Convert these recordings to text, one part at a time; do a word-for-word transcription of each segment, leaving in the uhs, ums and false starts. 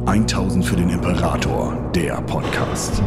tausend für den Imperator, der Podcast.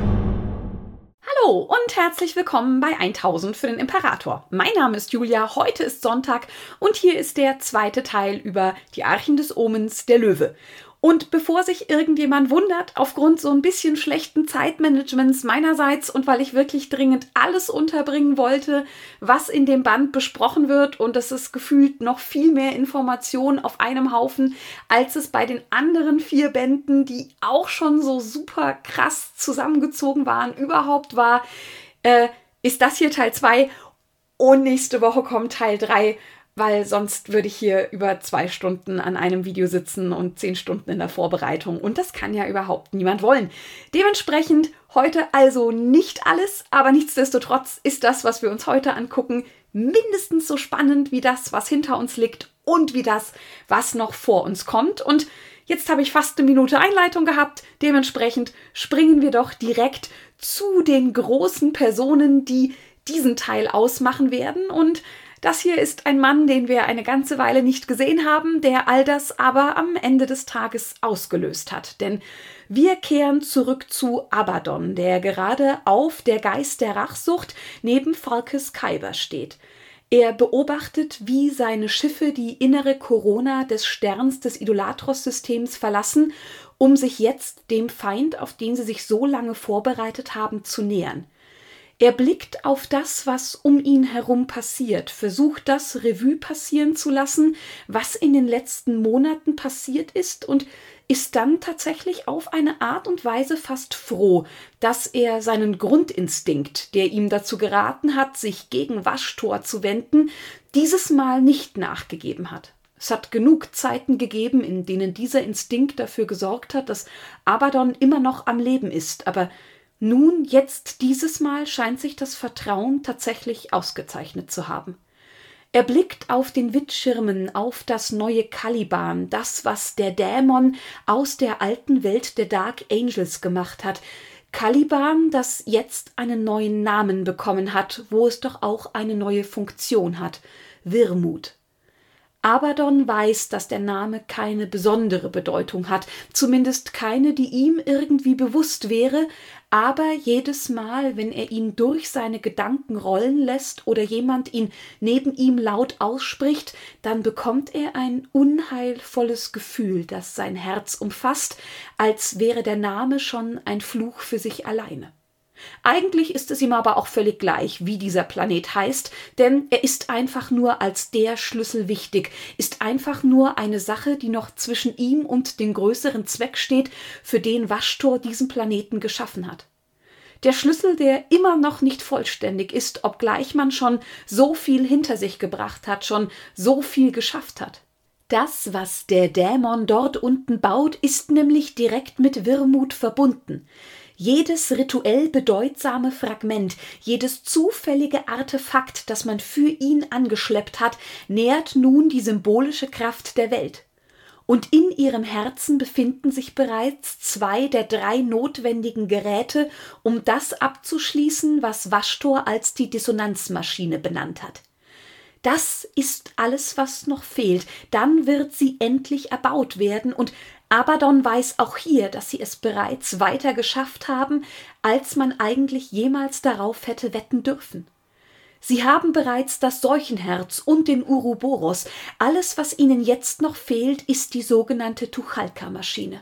Hallo und herzlich willkommen bei tausend für den Imperator. Mein Name ist Julia, heute ist Sonntag und hier ist der zweite Teil über die Archen des Omens, der Löwe. Und bevor sich irgendjemand wundert, aufgrund so ein bisschen schlechten Zeitmanagements meinerseits und weil ich wirklich dringend alles unterbringen wollte, was in dem Band besprochen wird, und es ist gefühlt noch viel mehr Information auf einem Haufen, als es bei den anderen vier Bänden, die auch schon so super krass zusammengezogen waren, überhaupt war, äh, ist das hier Teil zwei und nächste Woche kommt Teil drei. Weil sonst würde ich hier über zwei Stunden an einem Video sitzen und zehn Stunden in der Vorbereitung. Und das kann ja überhaupt niemand wollen. Dementsprechend heute also nicht alles, aber nichtsdestotrotz ist das, was wir uns heute angucken, mindestens so spannend wie das, was hinter uns liegt und wie das, was noch vor uns kommt. Und jetzt habe ich fast eine Minute Einleitung gehabt. Dementsprechend springen wir doch direkt zu den großen Personen, die diesen Teil ausmachen werden. Und das hier ist ein Mann, den wir eine ganze Weile nicht gesehen haben, der all das aber am Ende des Tages ausgelöst hat. Denn wir kehren zurück zu Abaddon, der gerade auf der Geist der Rachsucht neben Falkes Kyber steht. Er beobachtet, wie seine Schiffe die innere Korona des Sterns des Idolatros-Systems verlassen, um sich jetzt dem Feind, auf den sie sich so lange vorbereitet haben, zu nähern. Er blickt auf das, was um ihn herum passiert, versucht das Revue passieren zu lassen, was in den letzten Monaten passiert ist, und ist dann tatsächlich auf eine Art und Weise fast froh, dass er seinen Grundinstinkt, der ihm dazu geraten hat, sich gegen Waschtor zu wenden, dieses Mal nicht nachgegeben hat. Es hat genug Zeiten gegeben, in denen dieser Instinkt dafür gesorgt hat, dass Abaddon immer noch am Leben ist, aber nun, jetzt, dieses Mal scheint sich das Vertrauen tatsächlich ausgezeichnet zu haben. Er blickt auf den Wittschirmen, auf das neue Caliban, das, was der Dämon aus der alten Welt der Dark Angels gemacht hat. Caliban, das jetzt einen neuen Namen bekommen hat, wo es doch auch eine neue Funktion hat: Wirmut. Abaddon weiß, dass der Name keine besondere Bedeutung hat, zumindest keine, die ihm irgendwie bewusst wäre, aber jedes Mal, wenn er ihn durch seine Gedanken rollen lässt oder jemand ihn neben ihm laut ausspricht, dann bekommt er ein unheilvolles Gefühl, das sein Herz umfasst, als wäre der Name schon ein Fluch für sich alleine. Eigentlich ist es ihm aber auch völlig gleich, wie dieser Planet heißt, denn er ist einfach nur als der Schlüssel wichtig, ist einfach nur eine Sache, die noch zwischen ihm und dem größeren Zweck steht, für den Waschtor diesen Planeten geschaffen hat. Der Schlüssel, der immer noch nicht vollständig ist, obgleich man schon so viel hinter sich gebracht hat, schon so viel geschafft hat. Das, was der Dämon dort unten baut, ist nämlich direkt mit Wirmut verbunden. Jedes rituell bedeutsame Fragment, jedes zufällige Artefakt, das man für ihn angeschleppt hat, nährt nun die symbolische Kraft der Welt. Und in ihrem Herzen befinden sich bereits zwei der drei notwendigen Geräte, um das abzuschließen, was Waschtor als die Dissonanzmaschine benannt hat. Das ist alles, was noch fehlt. Dann wird sie endlich erbaut werden, und Abaddon weiß auch hier, dass sie es bereits weiter geschafft haben, als man eigentlich jemals darauf hätte wetten dürfen. Sie haben bereits das Seuchenherz und den Uroboros. Alles, was ihnen jetzt noch fehlt, ist die sogenannte Tuchalka-Maschine.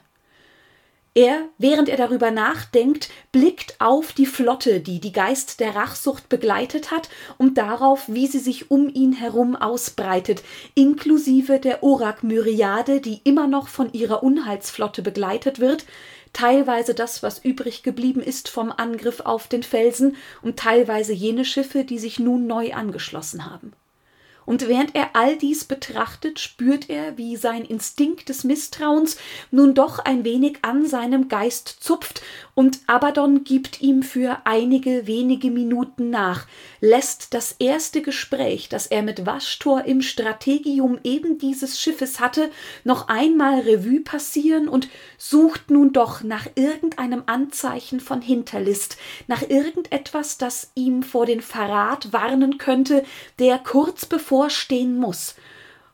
Er, während er darüber nachdenkt, blickt auf die Flotte, die die Geist der Rachsucht begleitet hat, und darauf, wie sie sich um ihn herum ausbreitet, inklusive der Orak-Myriade, die immer noch von ihrer Unheilsflotte begleitet wird, teilweise das, was übrig geblieben ist vom Angriff auf den Felsen, und teilweise jene Schiffe, die sich nun neu angeschlossen haben. Und während er all dies betrachtet, spürt er, wie sein Instinkt des Misstrauens nun doch ein wenig an seinem Geist zupft, und Abaddon gibt ihm für einige wenige Minuten nach, lässt das erste Gespräch, das er mit Waschtor im Strategium eben dieses Schiffes hatte, noch einmal Revue passieren und sucht nun doch nach irgendeinem Anzeichen von Hinterlist, nach irgendetwas, das ihm vor den Verrat warnen könnte, der kurz bevorstehen muss.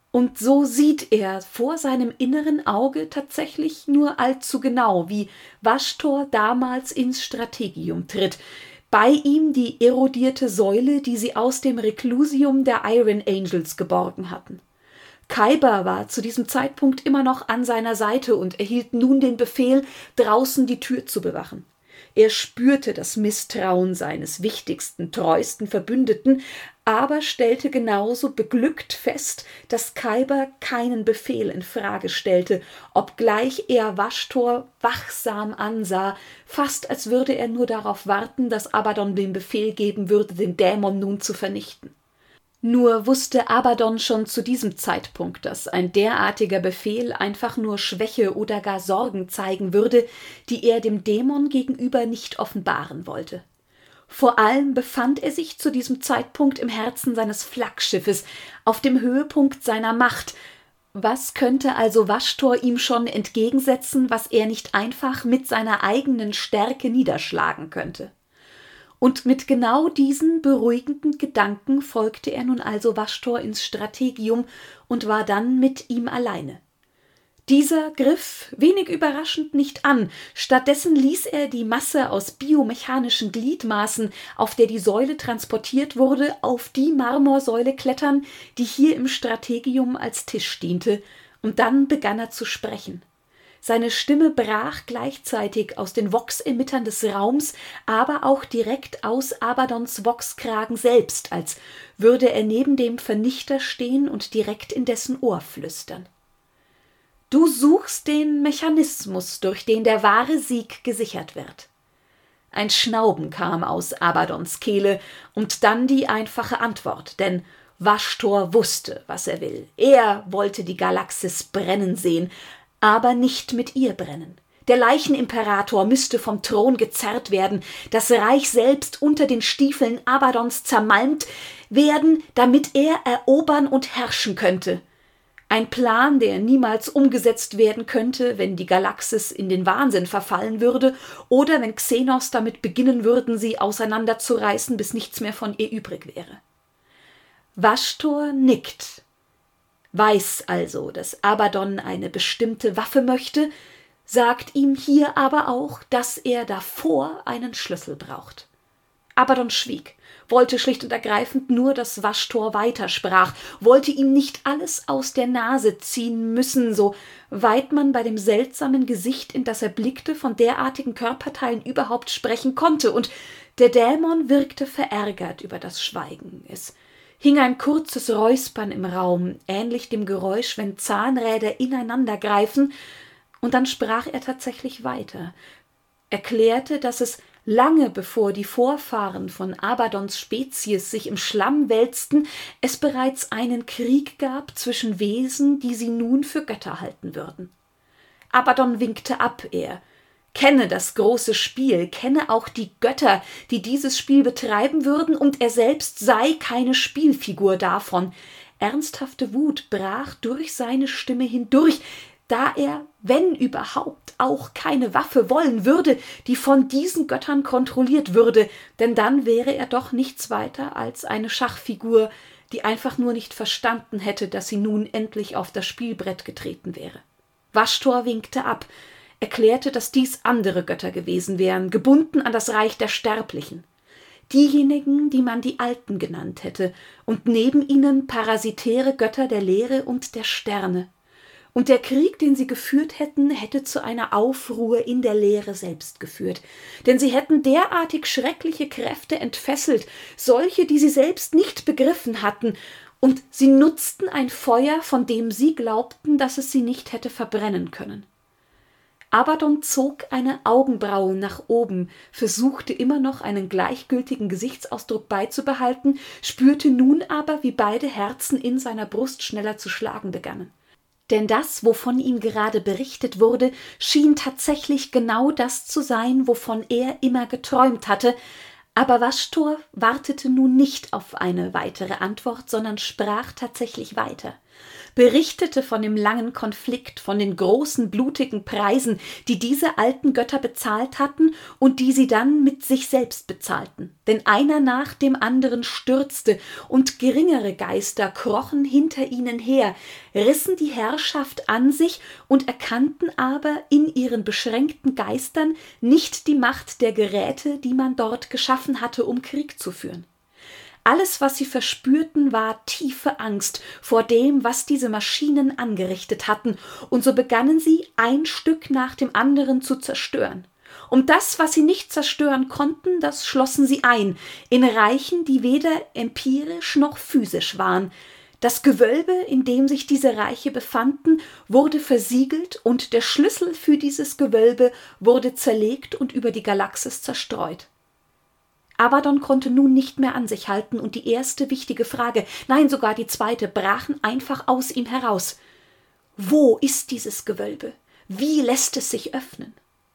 Und so sieht er vor seinem inneren Auge tatsächlich nur allzu genau, wie Vashtor damals ins Strategium tritt. Bei ihm die erodierte Säule, die sie aus dem Reklusium der Iron Angels geborgen hatten. Khyber war zu diesem Zeitpunkt immer noch an seiner Seite und erhielt nun den Befehl, draußen die Tür zu bewachen. Er spürte das Misstrauen seines wichtigsten, treuesten Verbündeten, aber stellte genauso beglückt fest, dass Khyber keinen Befehl in Frage stellte, obgleich er Vashtor wachsam ansah, fast als würde er nur darauf warten, dass Abaddon den Befehl geben würde, den Dämon nun zu vernichten. Nur wusste Abaddon schon zu diesem Zeitpunkt, dass ein derartiger Befehl einfach nur Schwäche oder gar Sorgen zeigen würde, die er dem Dämon gegenüber nicht offenbaren wollte. Vor allem befand er sich zu diesem Zeitpunkt im Herzen seines Flaggschiffes, auf dem Höhepunkt seiner Macht. Was könnte also Vashtor ihm schon entgegensetzen, was er nicht einfach mit seiner eigenen Stärke niederschlagen könnte? Und mit genau diesen beruhigenden Gedanken folgte er nun also Vashtor ins Strategium und war dann mit ihm alleine. Dieser griff wenig überraschend nicht an, stattdessen ließ er die Masse aus biomechanischen Gliedmaßen, auf der die Säule transportiert wurde, auf die Marmorsäule klettern, die hier im Strategium als Tisch diente, und dann begann er zu sprechen. Seine Stimme brach gleichzeitig aus den Vox-Emittern des Raums, aber auch direkt aus Abaddons Voxkragen selbst, als würde er neben dem Vernichter stehen und direkt in dessen Ohr flüstern. Du suchst den Mechanismus, durch den der wahre Sieg gesichert wird. Ein Schnauben kam aus Abaddons Kehle und dann die einfache Antwort, denn Vashtor wusste, was er will. Er wollte die Galaxis brennen sehen, aber nicht mit ihr brennen. Der Leichenimperator müsste vom Thron gezerrt werden, das Reich selbst unter den Stiefeln Abaddons zermalmt werden, damit er erobern und herrschen könnte. Ein Plan, der niemals umgesetzt werden könnte, wenn die Galaxis in den Wahnsinn verfallen würde oder wenn Xenos damit beginnen würden, sie auseinanderzureißen, bis nichts mehr von ihr übrig wäre. Vashtor nickt, weiß also, dass Abaddon eine bestimmte Waffe möchte, sagt ihm hier aber auch, dass er davor einen Schlüssel braucht. Abaddon schwieg, wollte schlicht und ergreifend nur, dass Vashtor weitersprach, wollte ihm nicht alles aus der Nase ziehen müssen, so weit man bei dem seltsamen Gesicht, in das er blickte, von derartigen Körperteilen überhaupt sprechen konnte, und der Dämon wirkte verärgert über das Schweigen. Es hing ein kurzes Räuspern im Raum, ähnlich dem Geräusch, wenn Zahnräder ineinandergreifen, und dann sprach er tatsächlich weiter, erklärte, dass es lange bevor die Vorfahren von Abaddons Spezies sich im Schlamm wälzten, es bereits einen Krieg gab zwischen Wesen, die sie nun für Götter halten würden. Abaddon winkte ab, er kenne das große Spiel, kenne auch die Götter, die dieses Spiel betreiben würden, und er selbst sei keine Spielfigur davon. Ernsthafte Wut brach durch seine Stimme hindurch, da er, wenn überhaupt, auch keine Waffe wollen würde, die von diesen Göttern kontrolliert würde, denn dann wäre er doch nichts weiter als eine Schachfigur, die einfach nur nicht verstanden hätte, dass sie nun endlich auf das Spielbrett getreten wäre. Vashtor winkte ab, erklärte, dass dies andere Götter gewesen wären, gebunden an das Reich der Sterblichen. Diejenigen, die man die Alten genannt hätte, und neben ihnen parasitäre Götter der Lehre und der Sterne. Und der Krieg, den sie geführt hätten, hätte zu einer Aufruhr in der Lehre selbst geführt. Denn sie hätten derartig schreckliche Kräfte entfesselt, solche, die sie selbst nicht begriffen hatten, und sie nutzten ein Feuer, von dem sie glaubten, dass es sie nicht hätte verbrennen können. Abaddon zog eine Augenbraue nach oben, versuchte immer noch einen gleichgültigen Gesichtsausdruck beizubehalten, spürte nun aber, wie beide Herzen in seiner Brust schneller zu schlagen begannen. Denn das, wovon ihm gerade berichtet wurde, schien tatsächlich genau das zu sein, wovon er immer geträumt hatte, aber Vashtor wartete nun nicht auf eine weitere Antwort, sondern sprach tatsächlich weiter. berichtete von dem langen Konflikt, von den großen blutigen Preisen, die diese alten Götter bezahlt hatten und die sie dann mit sich selbst bezahlten. Denn einer nach dem anderen stürzte und geringere Geister krochen hinter ihnen her, rissen die Herrschaft an sich und erkannten aber in ihren beschränkten Geistern nicht die Macht der Geräte, die man dort geschaffen hatte, um Krieg zu führen. Alles, was sie verspürten, war tiefe Angst vor dem, was diese Maschinen angerichtet hatten, und so begannen sie, ein Stück nach dem anderen zu zerstören. Und das, was sie nicht zerstören konnten, das schlossen sie ein, in Reichen, die weder empirisch noch physisch waren. Das Gewölbe, in dem sich diese Reiche befanden, wurde versiegelt, und der Schlüssel für dieses Gewölbe wurde zerlegt und über die Galaxis zerstreut. Abaddon konnte nun nicht mehr an sich halten, und die erste wichtige Frage, nein, sogar die zweite, brachen einfach aus ihm heraus. Wo ist dieses Gewölbe? Wie lässt es sich öffnen?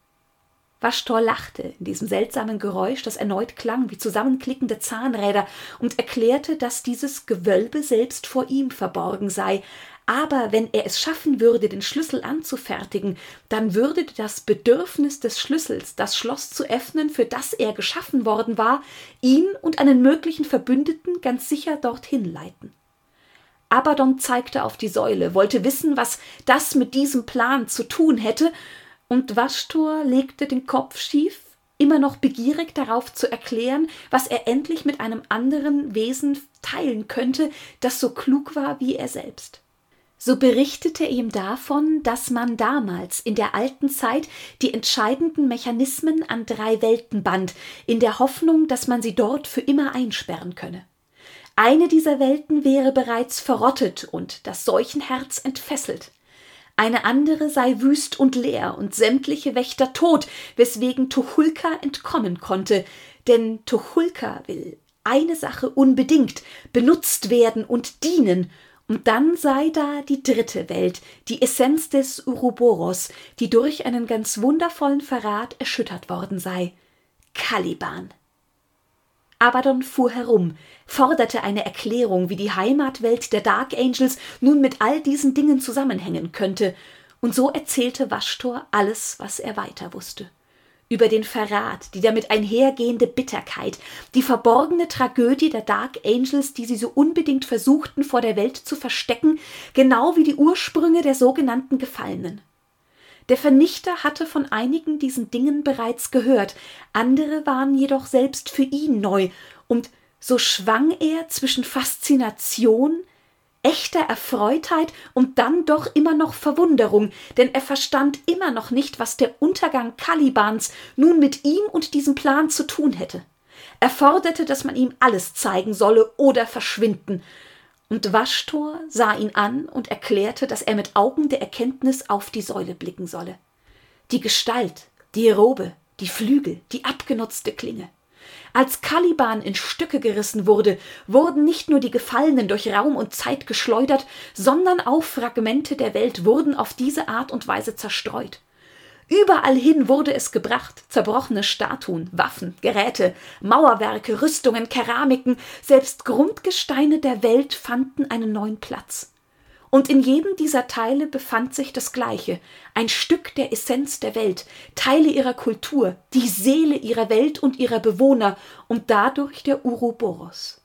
Vashtor lachte in diesem seltsamen Geräusch, das erneut klang wie zusammenklickende Zahnräder, und erklärte, dass dieses Gewölbe selbst vor ihm verborgen sei. Aber wenn er es schaffen würde, den Schlüssel anzufertigen, dann würde das Bedürfnis des Schlüssels, das Schloss zu öffnen, für das er geschaffen worden war, ihn und einen möglichen Verbündeten ganz sicher dorthin leiten. Abaddon zeigte auf die Säule, wollte wissen, was das mit diesem Plan zu tun hätte, und Vashtor legte den Kopf schief, immer noch begierig darauf zu erklären, was er endlich mit einem anderen Wesen teilen könnte, das so klug war wie er selbst. So berichtete er ihm davon, dass man damals in der alten Zeit die entscheidenden Mechanismen an drei Welten band, in der Hoffnung, dass man sie dort für immer einsperren könne. Eine dieser Welten wäre bereits verrottet und das Seuchenherz entfesselt. Eine andere sei wüst und leer und sämtliche Wächter tot, weswegen Tucholka entkommen konnte, denn Tucholka will eine Sache unbedingt, benutzt werden und dienen. Und dann sei da die dritte Welt, die Essenz des Uroboros, die durch einen ganz wundervollen Verrat erschüttert worden sei. Caliban. Abaddon fuhr herum, forderte eine Erklärung, wie die Heimatwelt der Dark Angels nun mit all diesen Dingen zusammenhängen könnte, und so erzählte Vashtor alles, was er weiter wusste. Über den Verrat, die damit einhergehende Bitterkeit, die verborgene Tragödie der Dark Angels, die sie so unbedingt versuchten, vor der Welt zu verstecken, genau wie die Ursprünge der sogenannten Gefallenen. Der Vernichter hatte von einigen diesen Dingen bereits gehört, andere waren jedoch selbst für ihn neu, und so schwang er zwischen Faszination, echter Erfreutheit und dann doch immer noch Verwunderung, denn er verstand immer noch nicht, was der Untergang Calibans nun mit ihm und diesem Plan zu tun hätte. Er forderte, dass man ihm alles zeigen solle oder verschwinden, und Vashtor sah ihn an und erklärte, dass er mit Augen der Erkenntnis auf die Säule blicken solle. Die Gestalt, die Robe, die Flügel, die abgenutzte Klinge. Als Caliban in Stücke gerissen wurde, wurden nicht nur die Gefallenen durch Raum und Zeit geschleudert, sondern auch Fragmente der Welt wurden auf diese Art und Weise zerstreut. Überall hin wurde es gebracht, zerbrochene Statuen, Waffen, Geräte, Mauerwerke, Rüstungen, Keramiken, selbst Grundgesteine der Welt fanden einen neuen Platz. Und in jedem dieser Teile befand sich das Gleiche, ein Stück der Essenz der Welt, Teile ihrer Kultur, die Seele ihrer Welt und ihrer Bewohner und dadurch der Uroboros.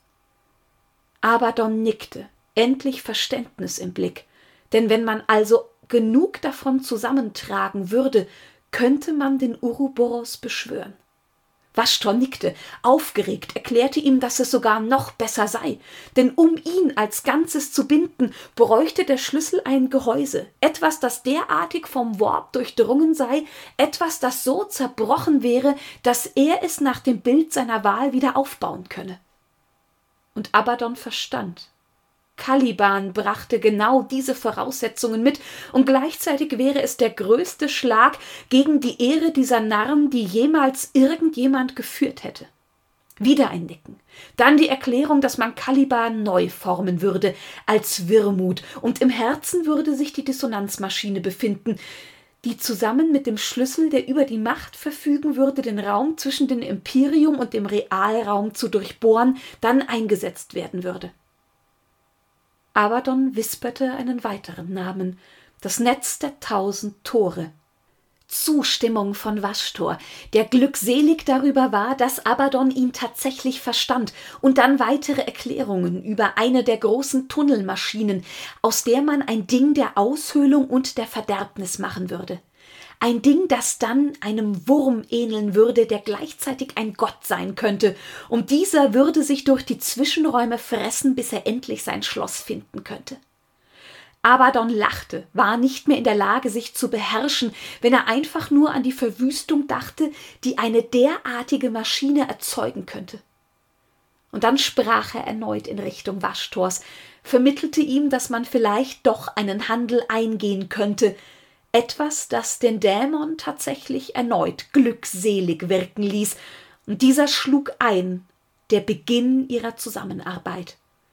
Abaddon nickte, endlich Verständnis im Blick, denn wenn man also genug davon zusammentragen würde, könnte man den Uroboros beschwören. Vashtor nickte, aufgeregt, erklärte ihm, dass es sogar noch besser sei, denn um ihn als Ganzes zu binden, bräuchte der Schlüssel ein Gehäuse, etwas, das derartig vom Warp durchdrungen sei, etwas, das so zerbrochen wäre, dass er es nach dem Bild seiner Wahl wieder aufbauen könne. Und Abaddon verstand. Caliban brachte genau diese Voraussetzungen mit, und gleichzeitig wäre es der größte Schlag gegen die Ehre dieser Narren, die jemals irgendjemand geführt hätte. Wieder ein Nicken, dann die Erklärung, dass man Caliban neu formen würde, als Wirrmut, und im Herzen würde sich die Dissonanzmaschine befinden, die zusammen mit dem Schlüssel, der über die Macht verfügen würde, den Raum zwischen dem Imperium und dem Realraum zu durchbohren, dann eingesetzt werden würde. Abaddon wisperte einen weiteren Namen: das Netz der tausend Tore. Zustimmung von Vashtor, der glückselig darüber war, dass Abaddon ihn tatsächlich verstand, und dann weitere Erklärungen über eine der großen Tunnelmaschinen, aus der man ein Ding der Aushöhlung und der Verderbnis machen würde. Ein Ding, das dann einem Wurm ähneln würde, der gleichzeitig ein Gott sein könnte, und dieser würde sich durch die Zwischenräume fressen, bis er endlich sein Schloss finden könnte. Abaddon lachte, war nicht mehr in der Lage, sich zu beherrschen, wenn er einfach nur an die Verwüstung dachte, die eine derartige Maschine erzeugen könnte. Und dann sprach er erneut in Richtung Vashtors, vermittelte ihm, dass man vielleicht doch einen Handel eingehen könnte, etwas, das den Dämon tatsächlich erneut glückselig wirken ließ, und dieser schlug ein, der Beginn ihrer Zusammenarbeit.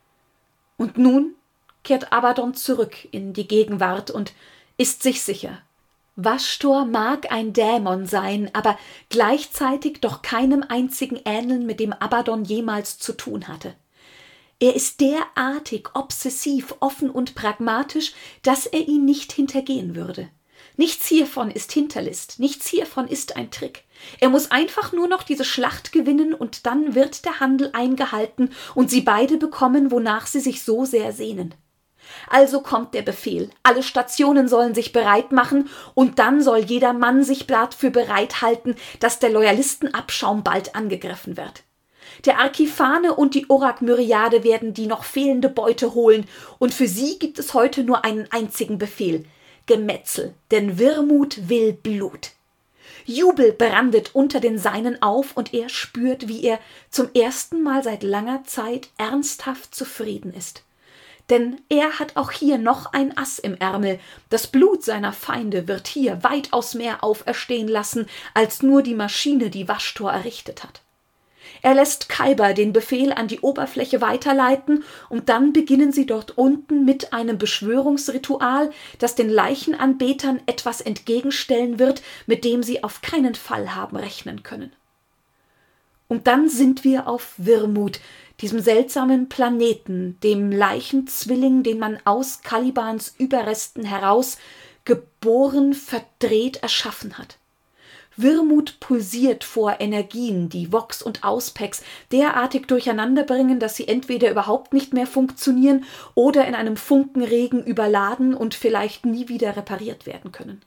Und nun kehrt Abaddon zurück in die Gegenwart und ist sich sicher: Vashtor mag ein Dämon sein, aber gleichzeitig doch keinem einzigen ähneln, mit dem Abaddon jemals zu tun hatte. Er ist derartig obsessiv, offen und pragmatisch, dass er ihn nicht hintergehen würde. Nichts hiervon ist Hinterlist, nichts hiervon ist ein Trick. Er muss einfach nur noch diese Schlacht gewinnen, und dann wird der Handel eingehalten und sie beide bekommen, wonach sie sich so sehr sehnen. Also kommt der Befehl, alle Stationen sollen sich bereit machen, und dann soll jeder Mann sich dafür bereithalten, dass der Loyalistenabschaum bald angegriffen wird. Der Archiphane und die Orak-Myriade werden die noch fehlende Beute holen, und für sie gibt es heute nur einen einzigen Befehl: Gemetzel, denn Wirmut will Blut. Jubel brandet unter den Seinen auf, und er spürt, wie er zum ersten Mal seit langer Zeit ernsthaft zufrieden ist. Denn er hat auch hier noch ein Ass im Ärmel. Das Blut seiner Feinde wird hier weitaus mehr auferstehen lassen, als nur die Maschine, die Vashtor errichtet hat. Er lässt Khyber den Befehl an die Oberfläche weiterleiten, und dann beginnen sie dort unten mit einem Beschwörungsritual, das den Leichenanbetern etwas entgegenstellen wird, mit dem sie auf keinen Fall haben rechnen können. Und dann sind wir auf Wirmut, diesem seltsamen Planeten, dem Leichenzwilling, den man aus Kalibans Überresten heraus geboren, verdreht erschaffen hat. Wirmut pulsiert vor Energien, die Vox und Auspex derartig durcheinanderbringen, dass sie entweder überhaupt nicht mehr funktionieren oder in einem Funkenregen überladen und vielleicht nie wieder repariert werden können.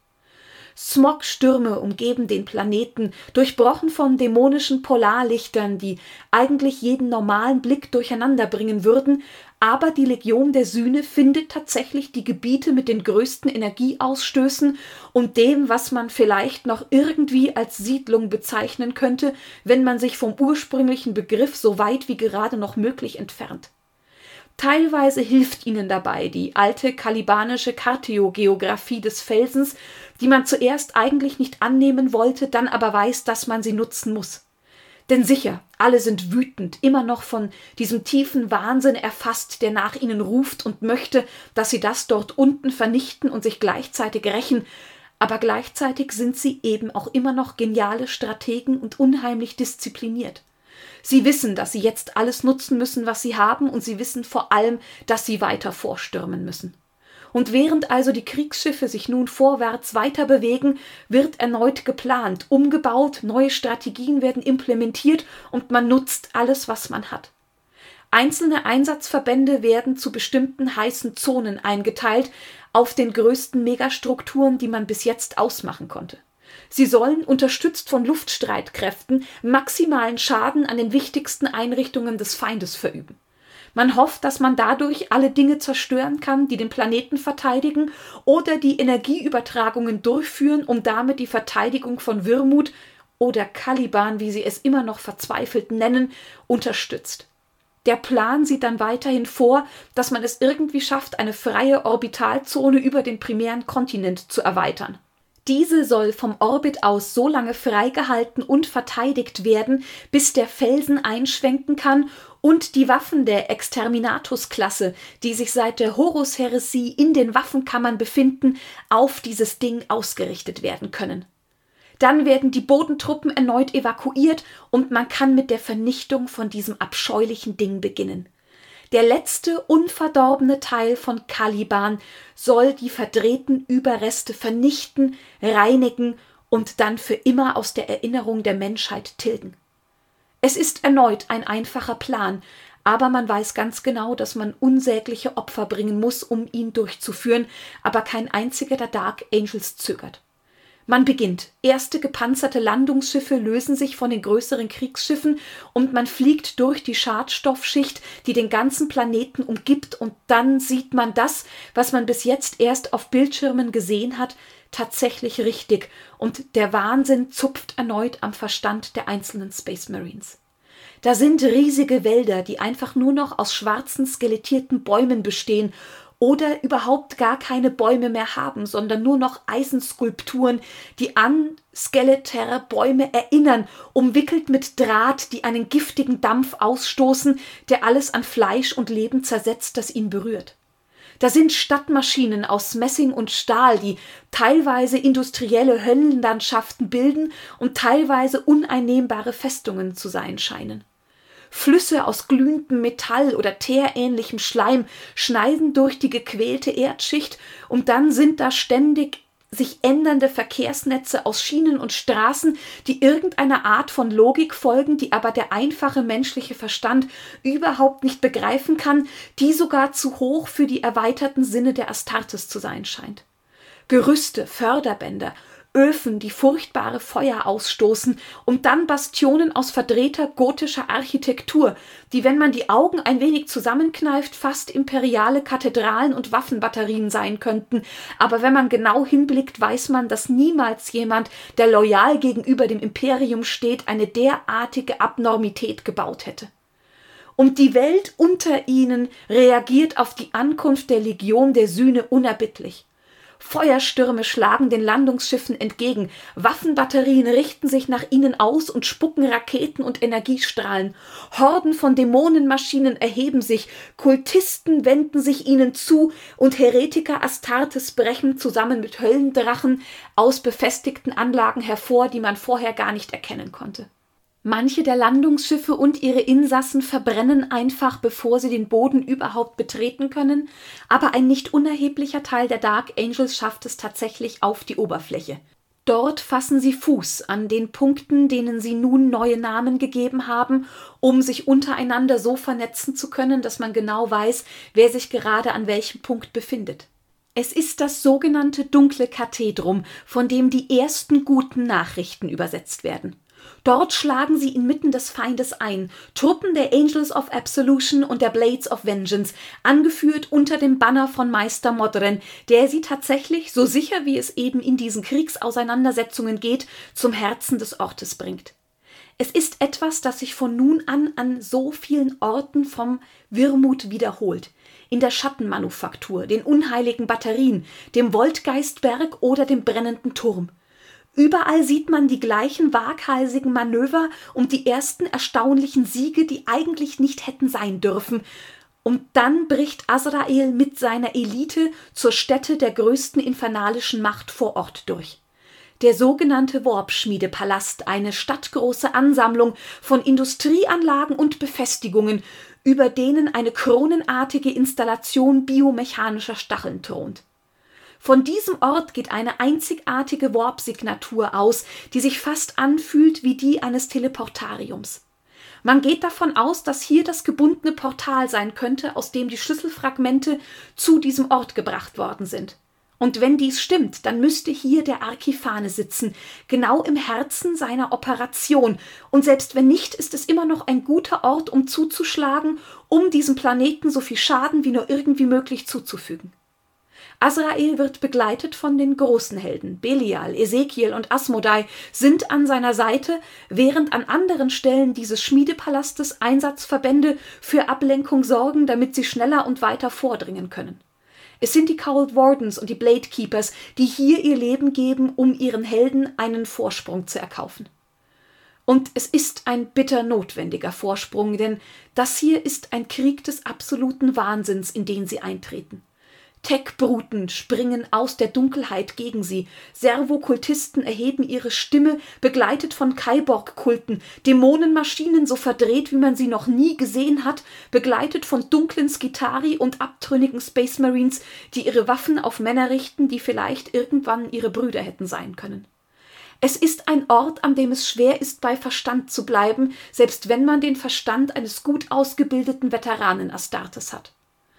Smogstürme umgeben den Planeten, durchbrochen von dämonischen Polarlichtern, die eigentlich jeden normalen Blick durcheinander bringen würden, aber die Legion der Sühne findet tatsächlich die Gebiete mit den größten Energieausstößen und dem, was man vielleicht noch irgendwie als Siedlung bezeichnen könnte, wenn man sich vom ursprünglichen Begriff so weit wie gerade noch möglich entfernt. Teilweise hilft ihnen dabei die alte kalibanische Karteogeographie des Felsens, die man zuerst eigentlich nicht annehmen wollte, dann aber weiß, dass man sie nutzen muss. Denn sicher, alle sind wütend, immer noch von diesem tiefen Wahnsinn erfasst, der nach ihnen ruft und möchte, dass sie das dort unten vernichten und sich gleichzeitig rächen, aber gleichzeitig sind sie eben auch immer noch geniale Strategen und unheimlich diszipliniert. Sie wissen, dass sie jetzt alles nutzen müssen, was sie haben, und sie wissen vor allem, dass sie weiter vorstürmen müssen. Und während also die Kriegsschiffe sich nun vorwärts weiter bewegen, wird erneut geplant, umgebaut, neue Strategien werden implementiert und man nutzt alles, was man hat. Einzelne Einsatzverbände werden zu bestimmten heißen Zonen eingeteilt, auf den größten Megastrukturen, die man bis jetzt ausmachen konnte. Sie sollen, unterstützt von Luftstreitkräften, maximalen Schaden an den wichtigsten Einrichtungen des Feindes verüben. Man hofft, dass man dadurch alle Dinge zerstören kann, die den Planeten verteidigen oder die Energieübertragungen durchführen, um damit die Verteidigung von Wirmut oder Caliban, wie sie es immer noch verzweifelt nennen, unterstützt. Der Plan sieht dann weiterhin vor, dass man es irgendwie schafft, eine freie Orbitalzone über den primären Kontinent zu erweitern. Diese soll vom Orbit aus so lange freigehalten und verteidigt werden, bis der Felsen einschwenken kann und die Waffen der Exterminatus-Klasse, die sich seit der Horus-Häresie in den Waffenkammern befinden, auf dieses Ding ausgerichtet werden können. Dann werden die Bodentruppen erneut evakuiert und man kann mit der Vernichtung von diesem abscheulichen Ding beginnen. Der letzte unverdorbene Teil von Caliban soll die verdrehten Überreste vernichten, reinigen und dann für immer aus der Erinnerung der Menschheit tilgen. Es ist erneut ein einfacher Plan, aber man weiß ganz genau, dass man unsägliche Opfer bringen muss, um ihn durchzuführen, aber kein einziger der Dark Angels zögert. Man beginnt. Erste gepanzerte Landungsschiffe lösen sich von den größeren Kriegsschiffen und man fliegt durch die Schadstoffschicht, die den ganzen Planeten umgibt, und dann sieht man das, was man bis jetzt erst auf Bildschirmen gesehen hat, tatsächlich richtig, und der Wahnsinn zupft erneut am Verstand der einzelnen Space Marines. Da sind riesige Wälder, die einfach nur noch aus schwarzen, skelettierten Bäumen bestehen oder überhaupt gar keine Bäume mehr haben, sondern nur noch Eisenskulpturen, die an skeletäre Bäume erinnern, umwickelt mit Draht, die einen giftigen Dampf ausstoßen, der alles an Fleisch und Leben zersetzt, das ihn berührt. Da sind Stadtmaschinen aus Messing und Stahl, die teilweise industrielle Höllenlandschaften bilden und teilweise uneinnehmbare Festungen zu sein scheinen. Flüsse aus glühendem Metall oder teerähnlichem Schleim schneiden durch die gequälte Erdschicht, und dann sind da ständig sich ändernde Verkehrsnetze aus Schienen und Straßen, die irgendeiner Art von Logik folgen, die aber der einfache menschliche Verstand überhaupt nicht begreifen kann, die sogar zu hoch für die erweiterten Sinne der Astartes zu sein scheint. Gerüste, Förderbänder, Öfen, die furchtbare Feuer ausstoßen, und dann Bastionen aus verdrehter gotischer Architektur, die, wenn man die Augen ein wenig zusammenkneift, fast imperiale Kathedralen und Waffenbatterien sein könnten, aber wenn man genau hinblickt, weiß man, dass niemals jemand, der loyal gegenüber dem Imperium steht, eine derartige Abnormität gebaut hätte. Und die Welt unter ihnen reagiert auf die Ankunft der Legion der Sühne unerbittlich. Feuerstürme schlagen den Landungsschiffen entgegen, Waffenbatterien richten sich nach ihnen aus und spucken Raketen und Energiestrahlen, Horden von Dämonenmaschinen erheben sich, Kultisten wenden sich ihnen zu und Heretiker Astartes brechen zusammen mit Höllendrachen aus befestigten Anlagen hervor, die man vorher gar nicht erkennen konnte. Manche der Landungsschiffe und ihre Insassen verbrennen einfach, bevor sie den Boden überhaupt betreten können, aber ein nicht unerheblicher Teil der Dark Angels schafft es tatsächlich auf die Oberfläche. Dort fassen sie Fuß an den Punkten, denen sie nun neue Namen gegeben haben, um sich untereinander so vernetzen zu können, dass man genau weiß, wer sich gerade an welchem Punkt befindet. Es ist das sogenannte dunkle Kathedrum, von dem die ersten guten Nachrichten übersetzt werden. Dort schlagen sie inmitten des Feindes ein, Truppen der Angels of Absolution und der Blades of Vengeance, angeführt unter dem Banner von Meister Modren, der sie tatsächlich, so sicher wie es eben in diesen Kriegsauseinandersetzungen geht, zum Herzen des Ortes bringt. Es ist etwas, das sich von nun an an so vielen Orten vom Wirmut wiederholt. In der Schattenmanufaktur, den unheiligen Batterien, dem Voltgeistberg oder dem brennenden Turm. Überall sieht man die gleichen waghalsigen Manöver und die ersten erstaunlichen Siege, die eigentlich nicht hätten sein dürfen. Und dann bricht Azrael mit seiner Elite zur Stätte der größten infernalischen Macht vor Ort durch. Der sogenannte Warp-Schmiedepalast, eine stadtgroße Ansammlung von Industrieanlagen und Befestigungen, über denen eine kronenartige Installation biomechanischer Stacheln thront. Von diesem Ort geht eine einzigartige Warp-Signatur aus, die sich fast anfühlt wie die eines Teleportariums. Man geht davon aus, dass hier das gebundene Portal sein könnte, aus dem die Schlüsselfragmente zu diesem Ort gebracht worden sind. Und wenn dies stimmt, dann müsste hier der Archifane sitzen, genau im Herzen seiner Operation. Und selbst wenn nicht, ist es immer noch ein guter Ort, um zuzuschlagen, um diesem Planeten so viel Schaden wie nur irgendwie möglich zuzufügen. Azrael wird begleitet von den großen Helden. Belial, Ezekiel und Asmodai sind an seiner Seite, während an anderen Stellen dieses Schmiedepalastes Einsatzverbände für Ablenkung sorgen, damit sie schneller und weiter vordringen können. Es sind die Cowled Wardens und die Blade Keepers, die hier ihr Leben geben, um ihren Helden einen Vorsprung zu erkaufen. Und es ist ein bitter notwendiger Vorsprung, denn das hier ist ein Krieg des absoluten Wahnsinns, in den sie eintreten. Tech-Bruten springen aus der Dunkelheit gegen sie. Servokultisten erheben ihre Stimme, begleitet von Kyborg-Kulten. Dämonenmaschinen so verdreht, wie man sie noch nie gesehen hat, begleitet von dunklen Skitari und abtrünnigen Space Marines, die ihre Waffen auf Männer richten, die vielleicht irgendwann ihre Brüder hätten sein können. Es ist ein Ort, an dem es schwer ist, bei Verstand zu bleiben, selbst wenn man den Verstand eines gut ausgebildeten Veteranen Astartes hat.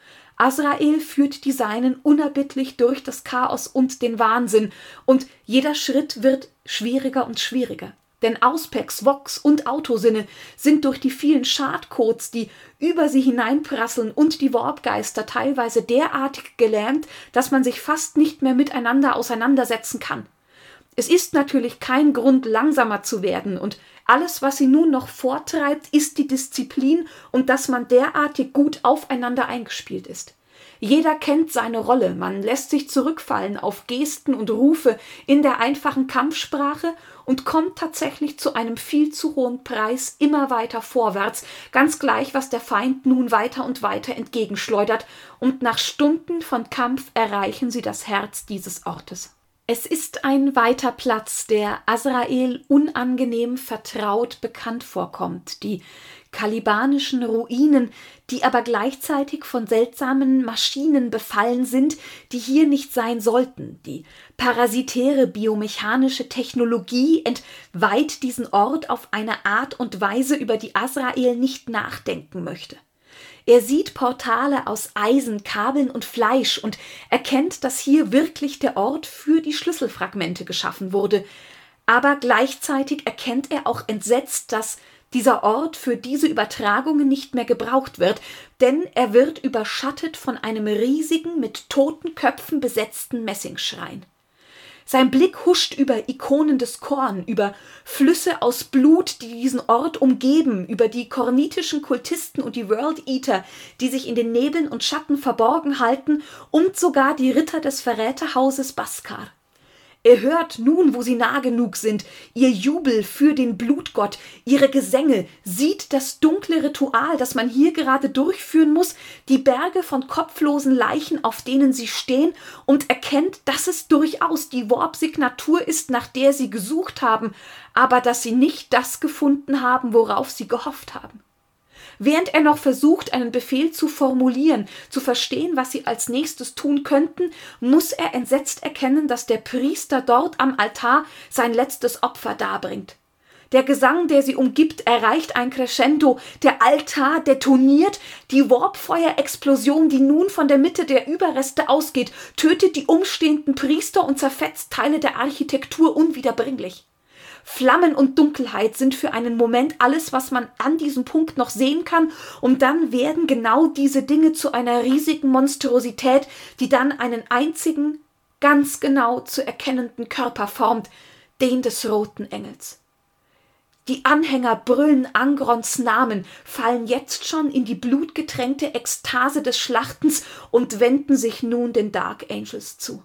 Azrael führt die Seinen unerbittlich durch das Chaos und den Wahnsinn, und jeder Schritt wird schwieriger und schwieriger. Denn Auspex, Vox und Autosinne sind durch die vielen Schadcodes, die über sie hineinprasseln, und die Warpgeister teilweise derartig gelähmt, dass man sich fast nicht mehr miteinander auseinandersetzen kann. Es ist natürlich kein Grund, langsamer zu werden, und alles, was sie nun noch vortreibt, ist die Disziplin und dass man derartig gut aufeinander eingespielt ist. Jeder kennt seine Rolle, man lässt sich zurückfallen auf Gesten und Rufe in der einfachen Kampfsprache und kommt tatsächlich zu einem viel zu hohen Preis immer weiter vorwärts, ganz gleich, was der Feind nun weiter und weiter entgegenschleudert, und nach Stunden von Kampf erreichen sie das Herz dieses Ortes. Es ist ein weiter Platz, der Azrael unangenehm vertraut bekannt vorkommt. Die kalibanischen Ruinen, die aber gleichzeitig von seltsamen Maschinen befallen sind, die hier nicht sein sollten. Die parasitäre biomechanische Technologie entweiht diesen Ort auf eine Art und Weise, über die Azrael nicht nachdenken möchte. Er sieht Portale aus Eisen, Kabeln und Fleisch und erkennt, dass hier wirklich der Ort für die Schlüsselfragmente geschaffen wurde. Aber gleichzeitig erkennt er auch entsetzt, dass dieser Ort für diese Übertragungen nicht mehr gebraucht wird, denn er wird überschattet von einem riesigen, mit toten Köpfen besetzten Messingschrein. Sein Blick huscht über Ikonen des Korn, über Flüsse aus Blut, die diesen Ort umgeben, über die kornitischen Kultisten und die World Eater, die sich in den Nebeln und Schatten verborgen halten, und sogar die Ritter des Verräterhauses Baskar. Er hört nun, wo sie nah genug sind, ihr Jubel für den Blutgott, ihre Gesänge, sieht das dunkle Ritual, das man hier gerade durchführen muss, die Berge von kopflosen Leichen, auf denen sie stehen, und erkennt, dass es durchaus die Warp-Signatur ist, nach der sie gesucht haben, aber dass sie nicht das gefunden haben, worauf sie gehofft haben. Während er noch versucht, einen Befehl zu formulieren, zu verstehen, was sie als nächstes tun könnten, muss er entsetzt erkennen, dass der Priester dort am Altar sein letztes Opfer darbringt. Der Gesang, der sie umgibt, erreicht ein Crescendo, der Altar detoniert, die Warpfeuerexplosion, die nun von der Mitte der Überreste ausgeht, tötet die umstehenden Priester und zerfetzt Teile der Architektur unwiederbringlich. Flammen und Dunkelheit sind für einen Moment alles, was man an diesem Punkt noch sehen kann, und dann werden genau diese Dinge zu einer riesigen Monstrosität, die dann einen einzigen, ganz genau zu erkennenden Körper formt, den des Roten Engels. Die Anhänger brüllen Angrons Namen, fallen jetzt schon in die blutgetränkte Ekstase des Schlachtens und wenden sich nun den Dark Angels zu.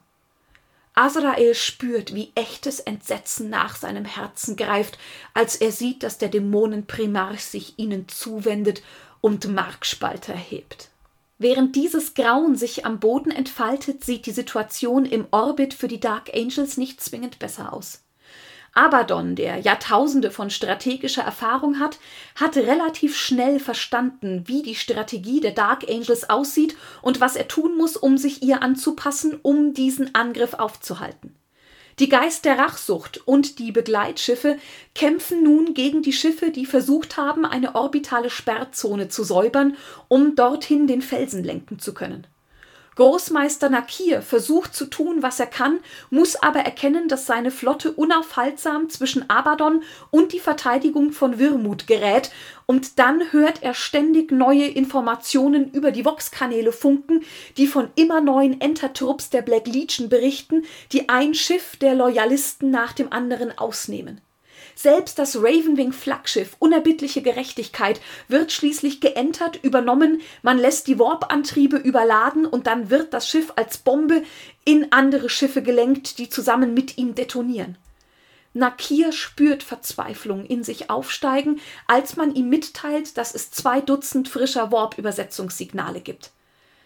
Azrael spürt, wie echtes Entsetzen nach seinem Herzen greift, als er sieht, dass der Dämonenprimarch sich ihnen zuwendet und Markspalter hebt. Während dieses Grauen sich am Boden entfaltet, sieht die Situation im Orbit für die Dark Angels nicht zwingend besser aus. Abaddon, der Jahrtausende von strategischer Erfahrung hat, hat relativ schnell verstanden, wie die Strategie der Dark Angels aussieht und was er tun muss, um sich ihr anzupassen, um diesen Angriff aufzuhalten. Die Geist der Rachsucht und die Begleitschiffe kämpfen nun gegen die Schiffe, die versucht haben, eine orbitale Sperrzone zu säubern, um dorthin den Felsen lenken zu können. Großmeister Nakir versucht zu tun, was er kann, muss aber erkennen, dass seine Flotte unaufhaltsam zwischen Abaddon und die Verteidigung von Wirmut gerät, und dann hört er ständig neue Informationen über die Vox-Kanäle funken, die von immer neuen Entertrupps der Black Legion berichten, die ein Schiff der Loyalisten nach dem anderen ausnehmen. Selbst das Ravenwing-Flaggschiff Unerbittliche Gerechtigkeit wird schließlich geentert, übernommen, man lässt die Warp-Antriebe überladen und dann wird das Schiff als Bombe in andere Schiffe gelenkt, die zusammen mit ihm detonieren. Nakir spürt Verzweiflung in sich aufsteigen, als man ihm mitteilt, dass es zwei Dutzend frischer Warp-Übersetzungssignale gibt.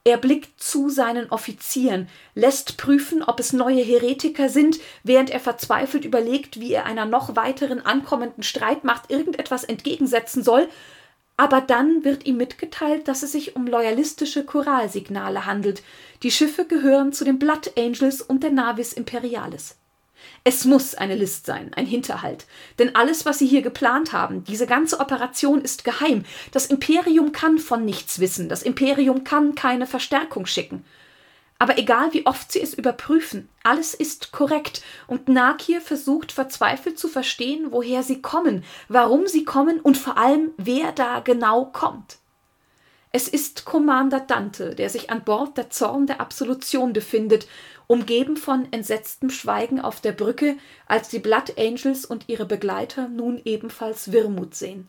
Er blickt zu seinen Offizieren, lässt prüfen, ob es neue Heretiker sind, während er verzweifelt überlegt, wie er einer noch weiteren ankommenden Streitmacht irgendetwas entgegensetzen soll, aber dann wird ihm mitgeteilt, dass es sich um loyalistische Choralsignale handelt. Die Schiffe gehören zu den Blood Angels und der Navis Imperialis. Es muss eine List sein, ein Hinterhalt. Denn alles, was sie hier geplant haben, diese ganze Operation ist geheim. Das Imperium kann von nichts wissen. Das Imperium kann keine Verstärkung schicken. Aber egal, wie oft sie es überprüfen, alles ist korrekt. Und Nakir versucht verzweifelt zu verstehen, woher sie kommen, warum sie kommen und vor allem, wer da genau kommt. Es ist Commander Dante, der sich an Bord der Zorn der Absolution befindet, umgeben von entsetztem Schweigen auf der Brücke, als die Blood Angels und ihre Begleiter nun ebenfalls Wirmut sehen.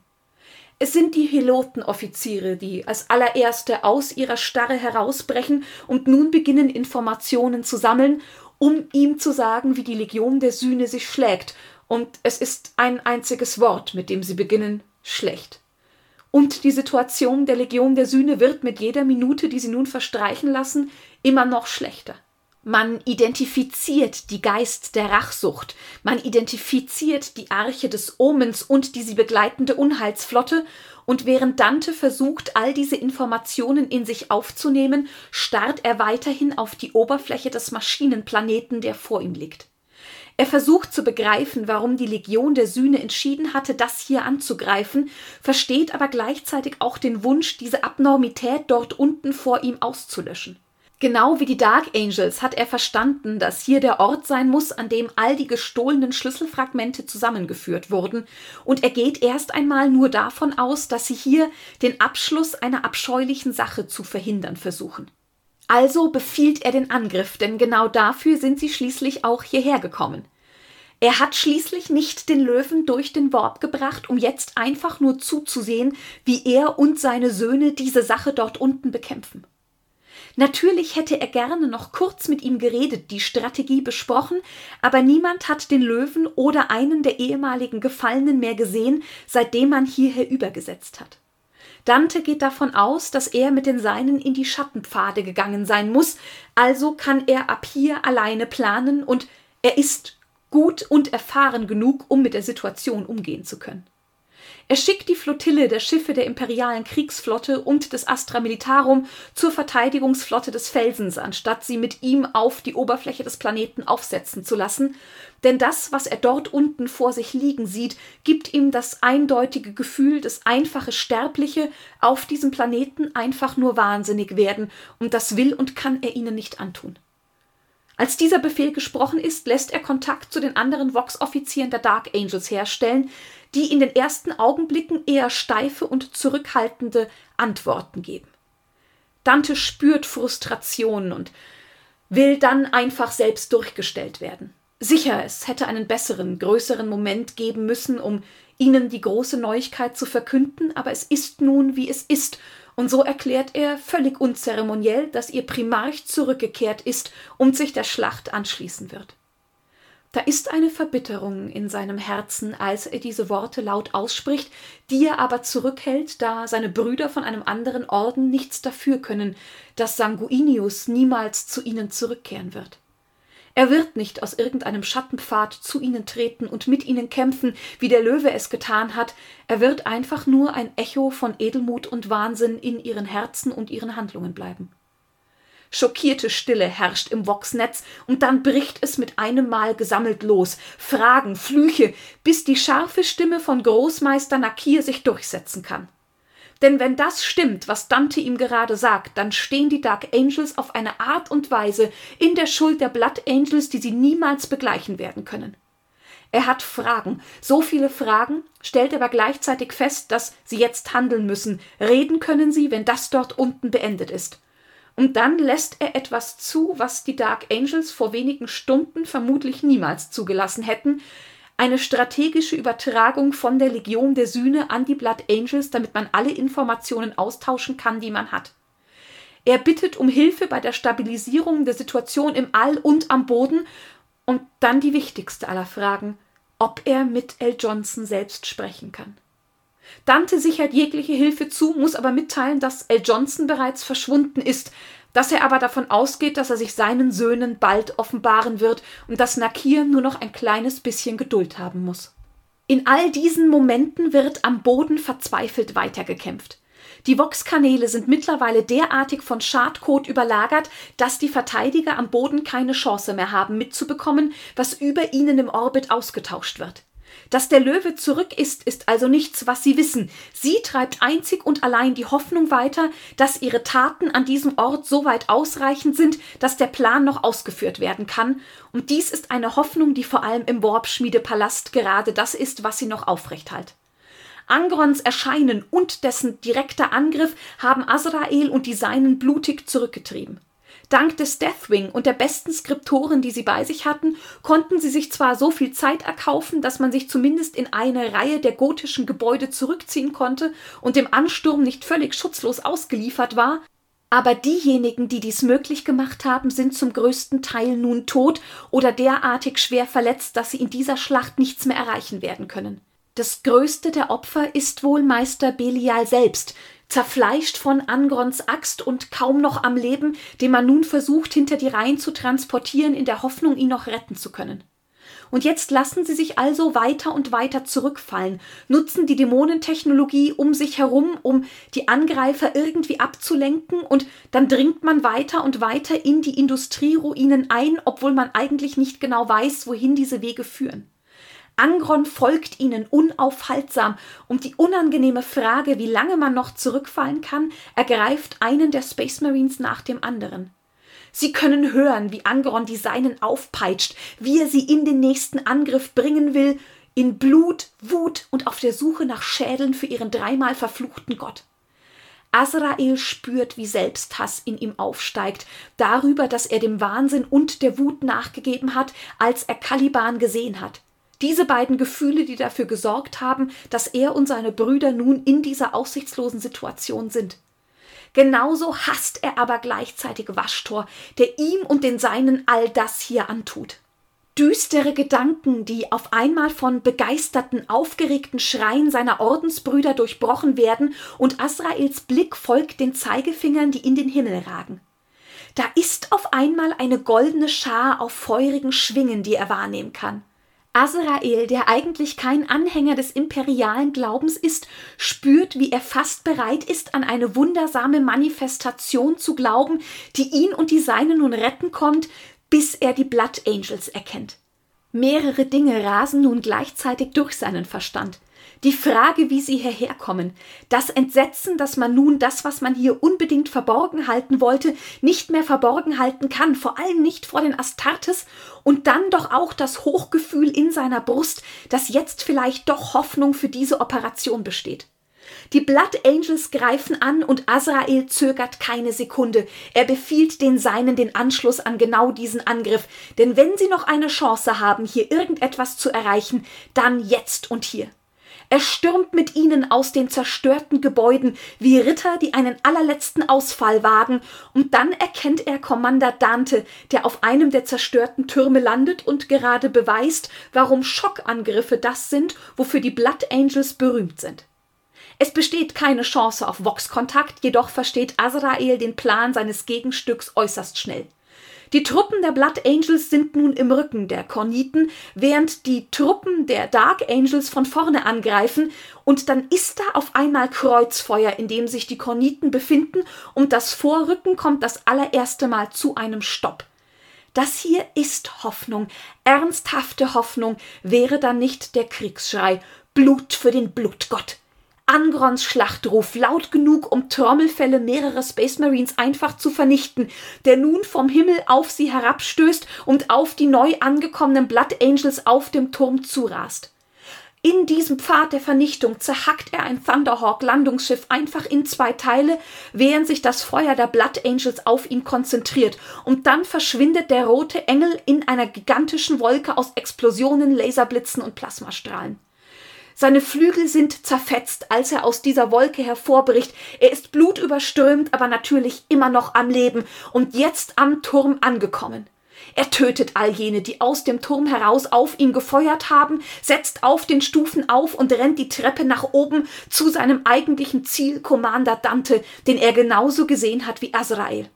Es sind die Helotenoffiziere, die als allererste aus ihrer Starre herausbrechen und nun beginnen, Informationen zu sammeln, um ihm zu sagen, wie die Legion der Sühne sich schlägt. Und es ist ein einziges Wort, mit dem sie beginnen: schlecht. Und die Situation der Legion der Sühne wird mit jeder Minute, die sie nun verstreichen lassen, immer noch schlechter. Man identifiziert die Geist der Rachsucht, man identifiziert die Arche des Omens und die sie begleitende Unheilsflotte, und während Dante versucht, all diese Informationen in sich aufzunehmen, starrt er weiterhin auf die Oberfläche des Maschinenplaneten, der vor ihm liegt. Er versucht zu begreifen, warum die Legion der Sühne entschieden hatte, das hier anzugreifen, versteht aber gleichzeitig auch den Wunsch, diese Abnormität dort unten vor ihm auszulöschen. Genau wie die Dark Angels hat er verstanden, dass hier der Ort sein muss, an dem all die gestohlenen Schlüsselfragmente zusammengeführt wurden, und er geht erst einmal nur davon aus, dass sie hier den Abschluss einer abscheulichen Sache zu verhindern versuchen. Also befiehlt er den Angriff, denn genau dafür sind sie schließlich auch hierher gekommen. Er hat schließlich nicht den Löwen durch den Warp gebracht, um jetzt einfach nur zuzusehen, wie er und seine Söhne diese Sache dort unten bekämpfen. Natürlich hätte er gerne noch kurz mit ihm geredet, die Strategie besprochen, aber niemand hat den Löwen oder einen der ehemaligen Gefallenen mehr gesehen, seitdem man hierher übergesetzt hat. Dante geht davon aus, dass er mit den Seinen in die Schattenpfade gegangen sein muss, also kann er ab hier alleine planen, und er ist gut und erfahren genug, um mit der Situation umgehen zu können. Er schickt die Flottille der Schiffe der imperialen Kriegsflotte und des Astra Militarum zur Verteidigungsflotte des Felsens, anstatt sie mit ihm auf die Oberfläche des Planeten aufsetzen zu lassen, denn das, was er dort unten vor sich liegen sieht, gibt ihm das eindeutige Gefühl, dass einfache Sterbliche auf diesem Planeten einfach nur wahnsinnig werden, und das will und kann er ihnen nicht antun. Als dieser Befehl gesprochen ist, lässt er Kontakt zu den anderen Vox-Offizieren der Dark Angels herstellen, die in den ersten Augenblicken eher steife und zurückhaltende Antworten geben. Dante spürt Frustration und will dann einfach selbst durchgestellt werden. Sicher, es hätte einen besseren, größeren Moment geben müssen, um ihnen die große Neuigkeit zu verkünden, aber es ist nun, wie es ist, und so erklärt er völlig unzeremoniell, dass ihr Primarch zurückgekehrt ist und sich der Schlacht anschließen wird. Da ist eine Verbitterung in seinem Herzen, als er diese Worte laut ausspricht, die er aber zurückhält, da seine Brüder von einem anderen Orden nichts dafür können, dass Sanguinius niemals zu ihnen zurückkehren wird. Er wird nicht aus irgendeinem Schattenpfad zu ihnen treten und mit ihnen kämpfen, wie der Löwe es getan hat, er wird einfach nur ein Echo von Edelmut und Wahnsinn in ihren Herzen und ihren Handlungen bleiben. Schockierte Stille herrscht im Vox-Netz, und dann bricht es mit einem Mal gesammelt los. Fragen, Flüche, bis die scharfe Stimme von Großmeister Nakir sich durchsetzen kann. Denn wenn das stimmt, was Dante ihm gerade sagt, dann stehen die Dark Angels auf eine Art und Weise in der Schuld der Blood Angels, die sie niemals begleichen werden können. Er hat Fragen, so viele Fragen, stellt aber gleichzeitig fest, dass sie jetzt handeln müssen. Reden können sie, wenn das dort unten beendet ist. Und dann lässt er etwas zu, was die Dark Angels vor wenigen Stunden vermutlich niemals zugelassen hätten: eine strategische Übertragung von der Legion der Sühne an die Blood Angels, damit man alle Informationen austauschen kann, die man hat. Er bittet um Hilfe bei der Stabilisierung der Situation im All und am Boden, und dann die wichtigste aller Fragen: ob er mit L. Johnson selbst sprechen kann. Dante sichert jegliche Hilfe zu, muss aber mitteilen, dass L. Johnson bereits verschwunden ist, dass er aber davon ausgeht, dass er sich seinen Söhnen bald offenbaren wird und dass Nakyr nur noch ein kleines bisschen Geduld haben muss. In all diesen Momenten wird am Boden verzweifelt weitergekämpft. Die Vox-Kanäle sind mittlerweile derartig von Schadcode überlagert, dass die Verteidiger am Boden keine Chance mehr haben, mitzubekommen, was über ihnen im Orbit ausgetauscht wird. Dass der Löwe zurück ist, ist also nichts, was sie wissen. Sie treibt einzig und allein die Hoffnung weiter, dass ihre Taten an diesem Ort so weit ausreichend sind, dass der Plan noch ausgeführt werden kann. Und dies ist eine Hoffnung, die vor allem im Warp-Schmiedepalast gerade das ist, was sie noch aufrechthält. Angrons Erscheinen und dessen direkter Angriff haben Azrael und die Seinen blutig zurückgetrieben. Dank des Deathwing und der besten Skriptoren, die sie bei sich hatten, konnten sie sich zwar so viel Zeit erkaufen, dass man sich zumindest in eine Reihe der gotischen Gebäude zurückziehen konnte und dem Ansturm nicht völlig schutzlos ausgeliefert war, aber diejenigen, die dies möglich gemacht haben, sind zum größten Teil nun tot oder derartig schwer verletzt, dass sie in dieser Schlacht nichts mehr erreichen werden können. Das größte der Opfer ist wohl Meister Belial selbst, zerfleischt von Angrons Axt und kaum noch am Leben, den man nun versucht, hinter die Reihen zu transportieren, in der Hoffnung, ihn noch retten zu können. Und jetzt lassen sie sich also weiter und weiter zurückfallen, nutzen die Dämonentechnologie um sich herum, um die Angreifer irgendwie abzulenken, und dann dringt man weiter und weiter in die Industrieruinen ein, obwohl man eigentlich nicht genau weiß, wohin diese Wege führen. Angron folgt ihnen unaufhaltsam, und die unangenehme Frage, wie lange man noch zurückfallen kann, ergreift einen der Space Marines nach dem anderen. Sie können hören, wie Angron die Seinen aufpeitscht, wie er sie in den nächsten Angriff bringen will, in Blut, Wut und auf der Suche nach Schädeln für ihren dreimal verfluchten Gott. Azrael spürt, wie Selbsthass in ihm aufsteigt, darüber, dass er dem Wahnsinn und der Wut nachgegeben hat, als er Caliban gesehen hat. Diese beiden Gefühle, die dafür gesorgt haben, dass er und seine Brüder nun in dieser aussichtslosen Situation sind. Genauso hasst er aber gleichzeitig Waschtor, der ihm und den Seinen all das hier antut. Düstere Gedanken, die auf einmal von begeisterten, aufgeregten Schreien seiner Ordensbrüder durchbrochen werden, und Azraels Blick folgt den Zeigefingern, die in den Himmel ragen. Da ist auf einmal eine goldene Schar auf feurigen Schwingen, die er wahrnehmen kann. Azrael, der eigentlich kein Anhänger des imperialen Glaubens ist, spürt, wie er fast bereit ist, an eine wundersame Manifestation zu glauben, die ihn und die Seinen nun retten kommt, bis er die Blood Angels erkennt. Mehrere Dinge rasen nun gleichzeitig durch seinen Verstand. Die Frage, wie sie hierher kommen, das Entsetzen, dass man nun das, was man hier unbedingt verborgen halten wollte, nicht mehr verborgen halten kann, vor allem nicht vor den Astartes, und dann doch auch das Hochgefühl in seiner Brust, dass jetzt vielleicht doch Hoffnung für diese Operation besteht. Die Blood Angels greifen an, und Azrael zögert keine Sekunde. Er befiehlt den Seinen den Anschluss an genau diesen Angriff, denn wenn sie noch eine Chance haben, hier irgendetwas zu erreichen, dann jetzt und hier. Er stürmt mit ihnen aus den zerstörten Gebäuden wie Ritter, die einen allerletzten Ausfall wagen, und dann erkennt er Commander Dante, der auf einem der zerstörten Türme landet und gerade beweist, warum Schockangriffe das sind, wofür die Blood Angels berühmt sind. Es besteht keine Chance auf Vox-Kontakt, jedoch versteht Azrael den Plan seines Gegenstücks äußerst schnell. Die Truppen der Blood Angels sind nun im Rücken der Korniten, während die Truppen der Dark Angels von vorne angreifen, und dann ist da auf einmal Kreuzfeuer, in dem sich die Korniten befinden, und das Vorrücken kommt das allererste Mal zu einem Stopp. Das hier ist Hoffnung, ernsthafte Hoffnung, wäre dann nicht der Kriegsschrei, Blut für den Blutgott. Angrons Schlachtruf, laut genug, um Trommelfälle mehrerer Space Marines einfach zu vernichten, der nun vom Himmel auf sie herabstößt und auf die neu angekommenen Blood Angels auf dem Turm zurast. In diesem Pfad der Vernichtung zerhackt er ein Thunderhawk-Landungsschiff einfach in zwei Teile, während sich das Feuer der Blood Angels auf ihn konzentriert, und dann verschwindet der rote Engel in einer gigantischen Wolke aus Explosionen, Laserblitzen und Plasmastrahlen. Seine Flügel sind zerfetzt, als er aus dieser Wolke hervorbricht. Er ist blutüberströmt, aber natürlich immer noch am Leben und jetzt am Turm angekommen. Er tötet all jene, die aus dem Turm heraus auf ihn gefeuert haben, setzt auf den Stufen auf und rennt die Treppe nach oben zu seinem eigentlichen Ziel, Commander Dante, den er genauso gesehen hat wie Azrael.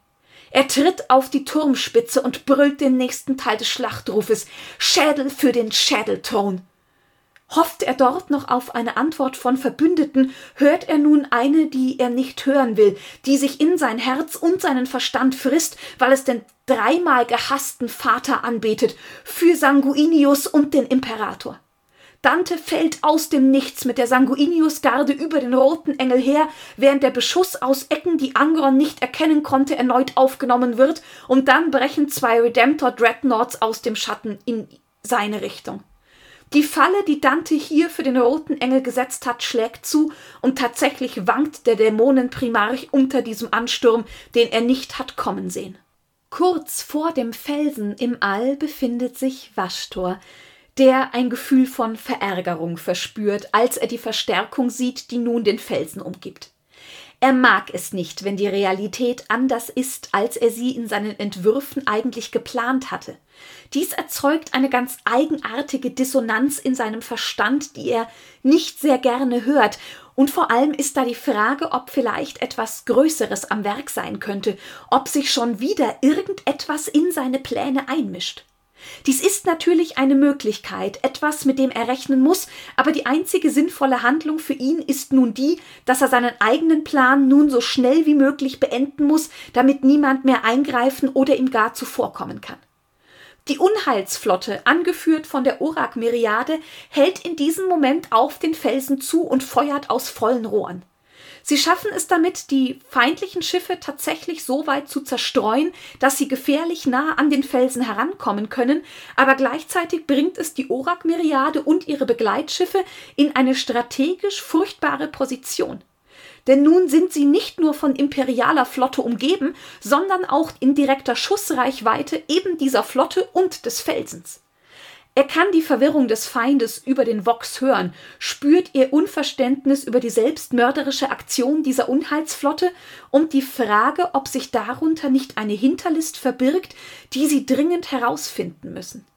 Er tritt auf die Turmspitze und brüllt den nächsten Teil des Schlachtrufes: Schädel für den Schädelthron! Hofft er dort noch auf eine Antwort von Verbündeten, hört er nun eine, die er nicht hören will, die sich in sein Herz und seinen Verstand frisst, weil es den dreimal gehassten Vater anbetet, für Sanguinius und den Imperator. Dante fällt aus dem Nichts mit der Sanguinius-Garde über den roten Engel her, während der Beschuss aus Ecken, die Angron nicht erkennen konnte, erneut aufgenommen wird, und dann brechen zwei Redemptor-Dreadnoughts aus dem Schatten in seine Richtung. Die Falle, die Dante hier für den roten Engel gesetzt hat, schlägt zu, und tatsächlich wankt der Dämonenprimarch unter diesem Ansturm, den er nicht hat kommen sehen. Kurz vor dem Felsen im All befindet sich Vashtor, der ein Gefühl von Verärgerung verspürt, als er die Verstärkung sieht, die nun den Felsen umgibt. Er mag es nicht, wenn die Realität anders ist, als er sie in seinen Entwürfen eigentlich geplant hatte. Dies erzeugt eine ganz eigenartige Dissonanz in seinem Verstand, die er nicht sehr gerne hört. Und vor allem ist da die Frage, ob vielleicht etwas Größeres am Werk sein könnte, ob sich schon wieder irgendetwas in seine Pläne einmischt. Dies ist natürlich eine Möglichkeit, etwas, mit dem er rechnen muss, aber die einzige sinnvolle Handlung für ihn ist nun die, dass er seinen eigenen Plan nun so schnell wie möglich beenden muss, damit niemand mehr eingreifen oder ihm gar zuvorkommen kann. Die Unheilsflotte, angeführt von der Orak-Myriade, hält in diesem Moment auf den Felsen zu und feuert aus vollen Rohren. Sie schaffen es damit, die feindlichen Schiffe tatsächlich so weit zu zerstreuen, dass sie gefährlich nah an den Felsen herankommen können, aber gleichzeitig bringt es die Orak-Myriade und ihre Begleitschiffe in eine strategisch furchtbare Position. Denn nun sind sie nicht nur von imperialer Flotte umgeben, sondern auch in direkter Schussreichweite eben dieser Flotte und des Felsens. Er kann die Verwirrung des Feindes über den Vox hören, spürt ihr Unverständnis über die selbstmörderische Aktion dieser Unheilsflotte und die Frage, ob sich darunter nicht eine Hinterlist verbirgt, die sie dringend herausfinden müssen.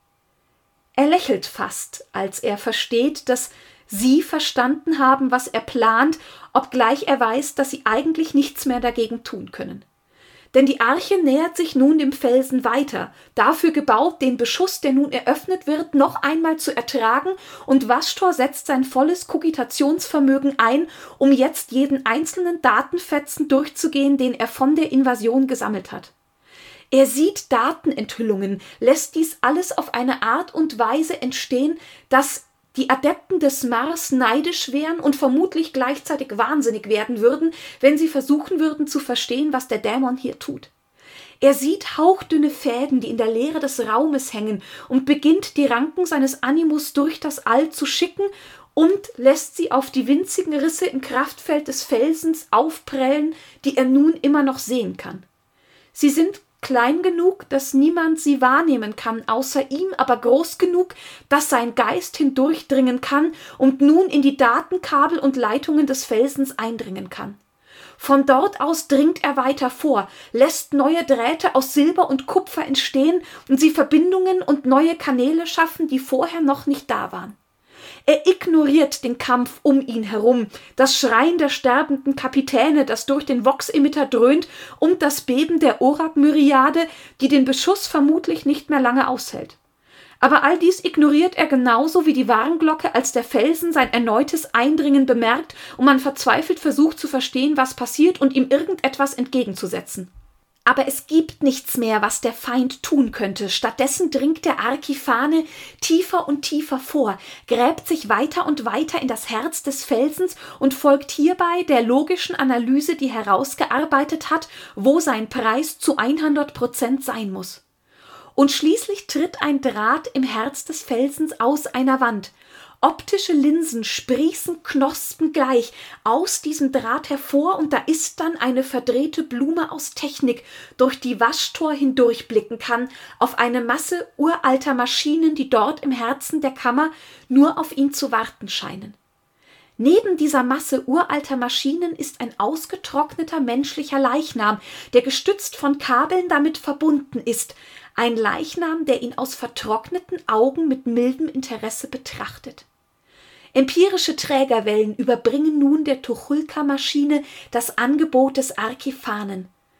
Er lächelt fast, als er versteht, dass sie verstanden haben, was er plant, obgleich er weiß, dass sie eigentlich nichts mehr dagegen tun können. Denn die Arche nähert sich nun dem Felsen weiter, dafür gebaut, den Beschuss, der nun eröffnet wird, noch einmal zu ertragen, und Vashtor setzt sein volles Kogitationsvermögen ein, um jetzt jeden einzelnen Datenfetzen durchzugehen, den er von der Invasion gesammelt hat. Er sieht Datenenthüllungen, lässt dies alles auf eine Art und Weise entstehen, dass die Adepten des Mars neidisch wären und vermutlich gleichzeitig wahnsinnig werden würden, wenn sie versuchen würden zu verstehen, was der Dämon hier tut. Er sieht hauchdünne Fäden, die in der Leere des Raumes hängen, und beginnt, die Ranken seines Animus durch das All zu schicken und lässt sie auf die winzigen Risse im Kraftfeld des Felsens aufprellen, die er nun immer noch sehen kann. Sie sind klein genug, dass niemand sie wahrnehmen kann, außer ihm, aber groß genug, dass sein Geist hindurchdringen kann und nun in die Datenkabel und Leitungen des Felsens eindringen kann. Von dort aus dringt er weiter vor, lässt neue Drähte aus Silber und Kupfer entstehen und sie Verbindungen und neue Kanäle schaffen, die vorher noch nicht da waren. Er ignoriert den Kampf um ihn herum, das Schreien der sterbenden Kapitäne, das durch den Vox-Emitter dröhnt, und das Beben der Orak-Myriade, die den Beschuss vermutlich nicht mehr lange aushält. Aber all dies ignoriert er genauso wie die Warnglocke, als der Felsen sein erneutes Eindringen bemerkt und man verzweifelt versucht zu verstehen, was passiert und ihm irgendetwas entgegenzusetzen. Aber es gibt nichts mehr, was der Feind tun könnte. Stattdessen dringt der Archiphane tiefer und tiefer vor, gräbt sich weiter und weiter in das Herz des Felsens und folgt hierbei der logischen Analyse, die herausgearbeitet hat, wo sein Preis zu hundert Prozent sein muss. Und schließlich tritt ein Draht im Herz des Felsens aus einer Wand. Optische Linsen sprießen knospengleich aus diesem Draht hervor, und da ist dann eine verdrehte Blume aus Technik, durch die Vashtor hindurchblicken kann, auf eine Masse uralter Maschinen, die dort im Herzen der Kammer nur auf ihn zu warten scheinen. Neben dieser Masse uralter Maschinen ist ein ausgetrockneter menschlicher Leichnam, der gestützt von Kabeln damit verbunden ist, ein Leichnam, der ihn aus vertrockneten Augen mit mildem Interesse betrachtet. Empirische Trägerwellen überbringen nun der Tuchulka-Maschine das Angebot des Archiphanen.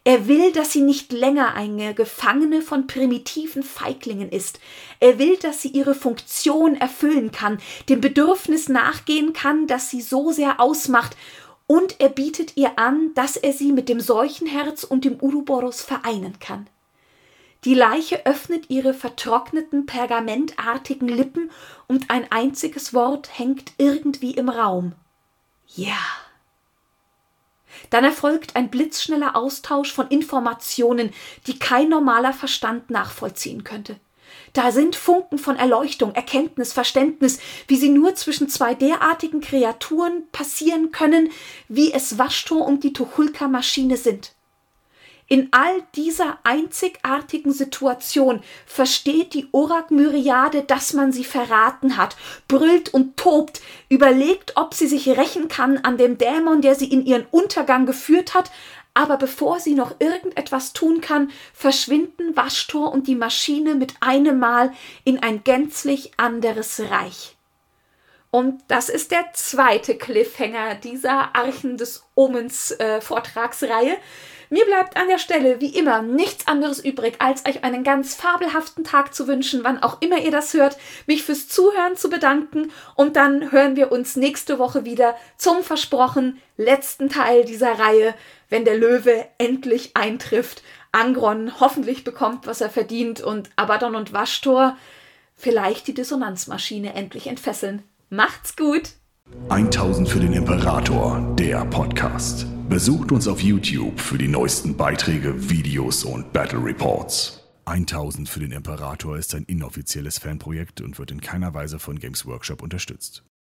Er will, dass sie nicht länger eine Gefangene von primitiven Feiglingen ist. Er will, dass sie ihre Funktion erfüllen kann, dem Bedürfnis nachgehen kann, das sie so sehr ausmacht. Und er bietet ihr an, dass er sie mit dem Seuchenherz und dem Uroboros vereinen kann. Die Leiche öffnet ihre vertrockneten, pergamentartigen Lippen und ein einziges Wort hängt irgendwie im Raum. Ja. Dann erfolgt ein blitzschneller Austausch von Informationen, die kein normaler Verstand nachvollziehen könnte. Da sind Funken von Erleuchtung, Erkenntnis, Verständnis, wie sie nur zwischen zwei derartigen Kreaturen passieren können, wie es Vashtor und die Tucholka-Maschine sind. In all dieser einzigartigen Situation versteht die Orak-Myriade, dass man sie verraten hat, brüllt und tobt, überlegt, ob sie sich rächen kann an dem Dämon, der sie in ihren Untergang geführt hat, aber bevor sie noch irgendetwas tun kann, verschwinden Vashtor und die Maschine mit einem Mal in ein gänzlich anderes Reich. Und das ist der zweite Cliffhanger dieser Archen des Omens äh, Vortragsreihe. Mir bleibt an der Stelle wie immer nichts anderes übrig, als euch einen ganz fabelhaften Tag zu wünschen, wann auch immer ihr das hört, mich fürs Zuhören zu bedanken und dann hören wir uns nächste Woche wieder zum versprochen letzten Teil dieser Reihe, wenn der Löwe endlich eintrifft, Angron hoffentlich bekommt, was er verdient und Abaddon und Vashtor vielleicht die Dissonanzmaschine endlich entfesseln. Macht's gut! tausend für den Imperator, der Podcast. Besucht uns auf YouTube für die neuesten Beiträge, Videos und Battle Reports. tausend für den Imperator ist ein inoffizielles Fanprojekt und wird in keiner Weise von Games Workshop unterstützt.